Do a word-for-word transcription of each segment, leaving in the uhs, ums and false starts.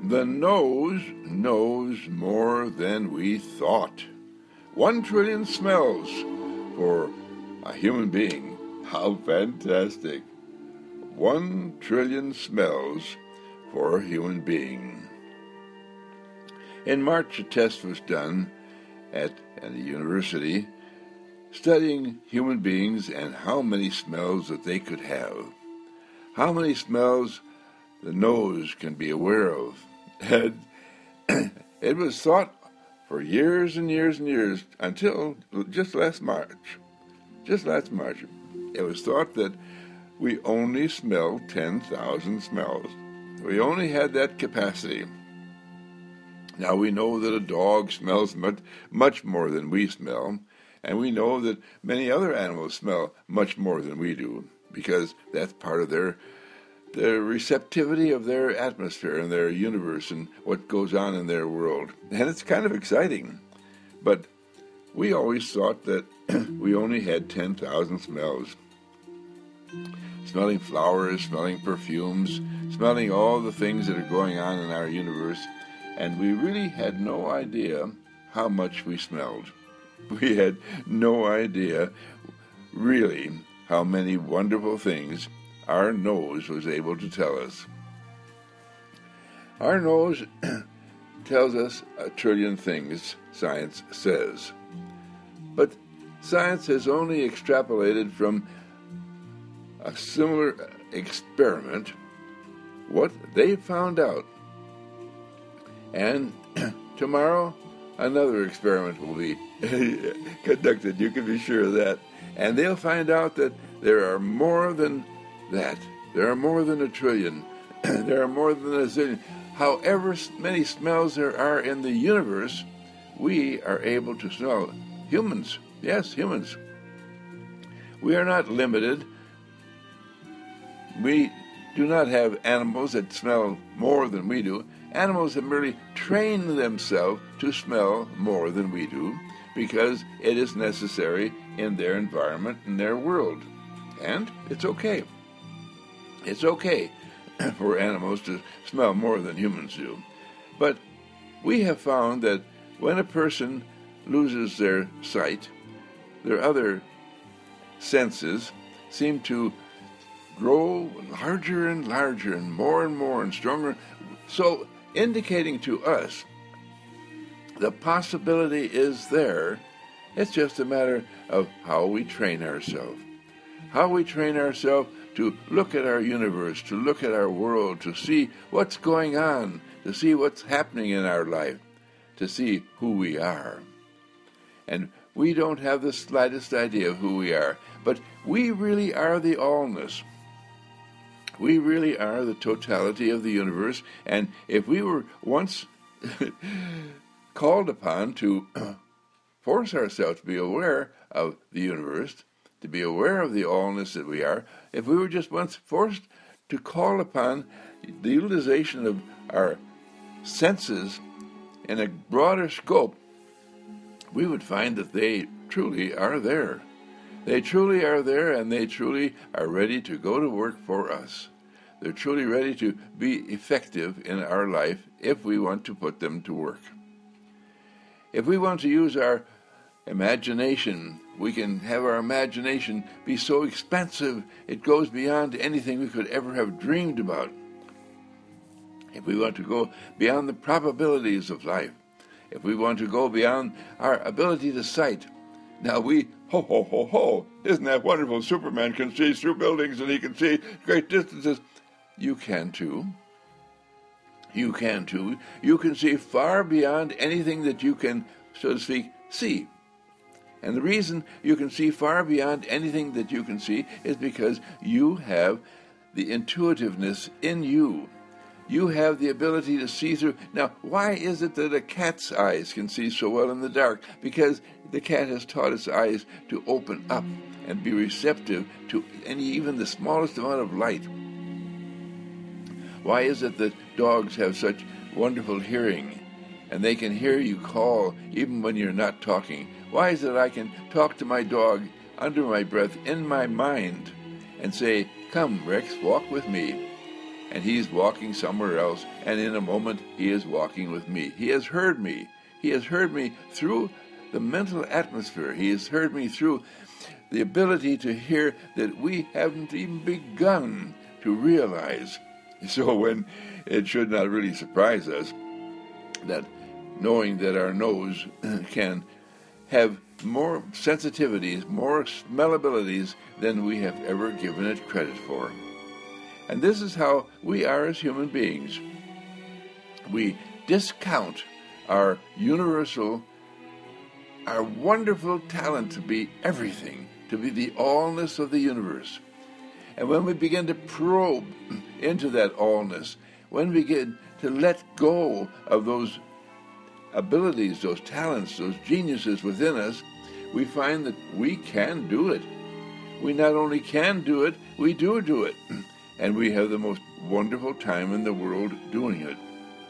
The nose knows more than we thought. One trillion smells for a human being. How fantastic. One trillion smells for a human being. In March, a test was done at, at a university studying human beings and how many smells that they could have. How many smells the nose can be aware of. And it was thought for years and years and years until just last March. Just last March, it was thought that we only smell ten thousand smells. We only had that capacity. Now we know that a dog smells much, much more than we smell, and we know that many other animals smell much more than we do, because that's part of their the receptivity of their atmosphere and their universe and what goes on in their world. And it's kind of exciting. But we always thought that we only had ten thousand smells. Smelling flowers, smelling perfumes, smelling all the things that are going on in our universe. And we really had no idea how much we smelled. We had no idea, really, how many wonderful things our nose was able to tell us. Our nose tells us a trillion things, science says. But science has only extrapolated from a similar experiment what they found out. And tomorrow, another experiment will be conducted. You can be sure of that. And they'll find out that there are more than that. There are more than a trillion. There are more than a zillion. However many smells there are in the universe, we are able to smell. Humans, yes, humans. We are not limited. We do not have animals that smell more than we do. Animals have merely trained themselves to smell more than we do because it is necessary in their environment, in their world. And it's okay. It's okay for animals to smell more than humans do. But we have found that when a person loses their sight, their other senses seem to grow larger and larger and more and more and stronger, so indicating to us the possibility is there. It's just a matter of how we train ourselves. How we train ourselves to look at our universe, to look at our world, to see what's going on, to see what's happening in our life, to see who we are. And we don't have the slightest idea of who we are, but we really are the allness. We really are the totality of the universe, and if we were once called upon to force ourselves to be aware of the universe, to be aware of the allness that we are, if we were just once forced to call upon the utilization of our senses in a broader scope, we would find that they truly are there. They truly are there, and they truly are ready to go to work for us. They're truly ready to be effective in our life if we want to put them to work. If we want to use our imagination, we can have our imagination be so expansive it goes beyond anything we could ever have dreamed about. If we want to go beyond the probabilities of life, if we want to go beyond our ability to sight, now we, ho, ho, ho, ho, isn't that wonderful? Superman can see through buildings and he can see great distances. You can too. You can too. You can see far beyond anything that you can, so to speak, see. And the reason you can see far beyond anything that you can see is because you have the intuitiveness in you. You have the ability to see through. Now, why is it that a cat's eyes can see so well in the dark? Because the cat has taught its eyes to open up and be receptive to any, even the smallest amount of light. Why is it that dogs have such wonderful hearing and they can hear you call even when you're not talking? Why is it I can talk to my dog under my breath in my mind and say, "Come, Rex, walk with me." and he's walking somewhere else, and in a moment he is walking with me. He has heard me. He has heard me through the mental atmosphere. He has heard me through the ability to hear that we haven't even begun to realize. So when it should not really surprise us that knowing that our nose can have more sensitivities, more smellabilities than we have ever given it credit for. And this is how we are as human beings. We discount our universal, our wonderful talent to be everything, to be the allness of the universe. And when we begin to probe into that allness, when we begin to let go of those abilities, those talents, those geniuses within us, we find that we can do it. We not only can do it, we do do it. And we have the most wonderful time in the world doing it.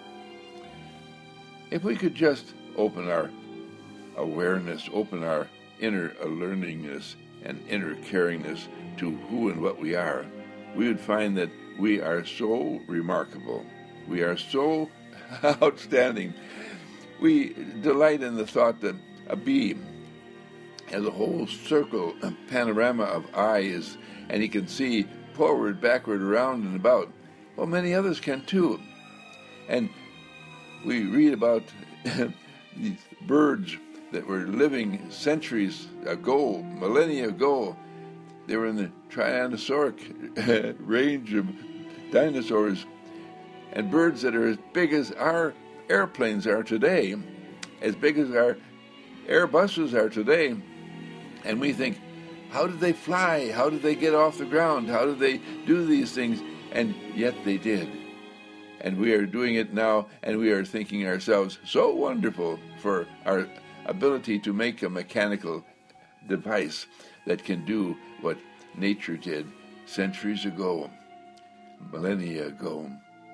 If we could just open our awareness, open our inner learningness and inner caringness to who and what we are, we would find that we are so remarkable. We are so outstanding. We delight in the thought that a bee has a whole circle, a panorama of eyes, and he can see forward, backward, around, and about. Well, many others can too. And we read about these birds that were living centuries ago, millennia ago. They were in the Tyrannosauric range of dinosaurs, and birds that are as big as our airplanes are today, as big as our Airbuses are today. And we think, how did they fly? How did they get off the ground? How did they do these things? And yet they did. And we are doing it now, and we are thinking ourselves so wonderful for our ability to make a mechanical device that can do what nature did centuries ago, millennia ago.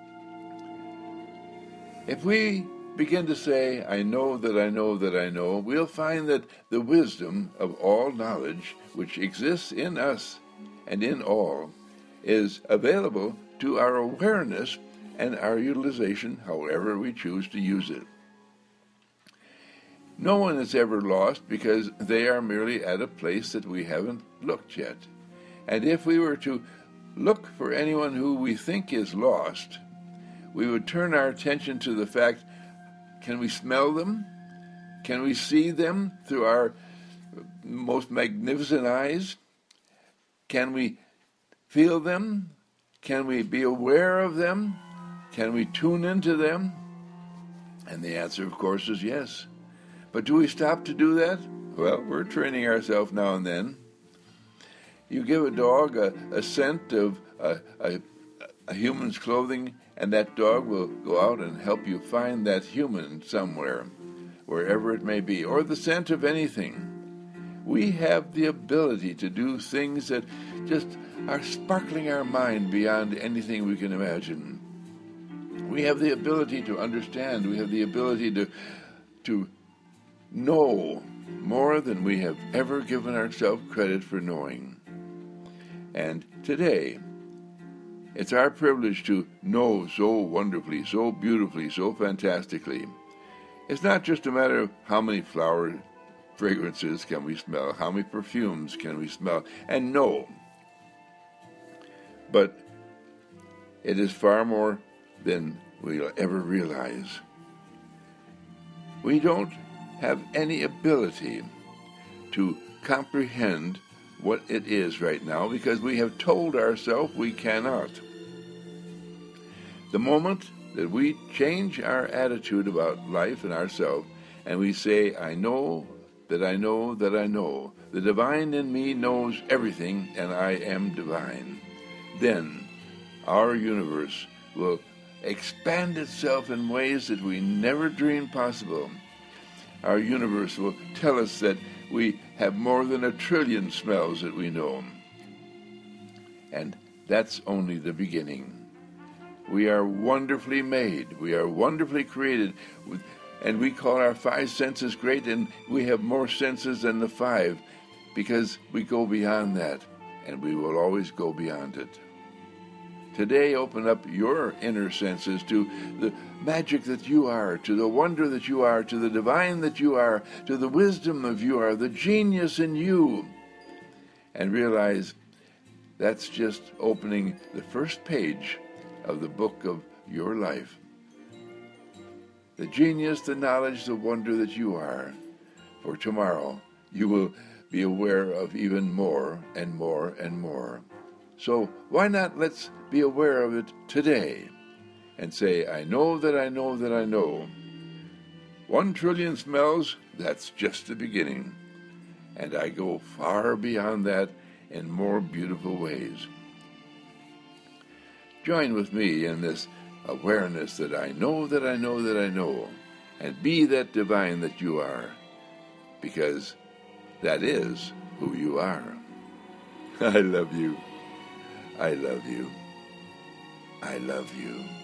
If we begin to say, I know that I know that I know, we'll find that the wisdom of all knowledge which exists in us and in all is available to our awareness and our utilization however we choose to use it. No one is ever lost because they are merely at a place that we haven't looked yet. And if we were to look for anyone who we think is lost, we would turn our attention to the fact, can we smell them? Can we see them through our most magnificent eyes? Can we feel them? Can we be aware of them? Can we tune into them? And the answer, of course, is yes. But do we stop to do that? Well, we're training ourselves now and then. You give a dog a, a scent of a, a, a human's clothing, and that dog will go out and help you find that human somewhere, wherever it may be, or the scent of anything. We have the ability to do things that just are sparkling our mind beyond anything we can imagine. We have the ability to understand. We have the ability to, to know more than we have ever given ourselves credit for knowing. And today, it's our privilege to know so wonderfully, so beautifully, so fantastically. It's not just a matter of how many flower fragrances can we smell, how many perfumes can we smell and know. But it is far more than we'll ever realize. We don't have any ability to comprehend what it is right now because we have told ourselves we cannot. The moment that we change our attitude about life and ourselves and we say, I know that I know that I know, the divine in me knows everything and I am divine, then our universe will expand itself in ways that we never dreamed possible. Our universe will tell us that we have more than a trillion smells that we know. And that's only the beginning. We are wonderfully made. We are wonderfully created. And we call our five senses great, and we have more senses than the five because we go beyond that, and we will always go beyond it. Today, open up your inner senses to the magic that you are, to the wonder that you are, to the divine that you are, to the wisdom of you are, the genius in you. And realize that's just opening the first page of the book of your life. The genius, the knowledge, the wonder that you are. For tomorrow, you will be aware of even more and more and more. So why not let's be aware of it today and say, I know that I know that I know. One trillion smells, that's just the beginning. And I go far beyond that in more beautiful ways. Join with me in this awareness that I know that I know that I know, and be that divine that you are, because that is who you are. I love you. I love you. I love you.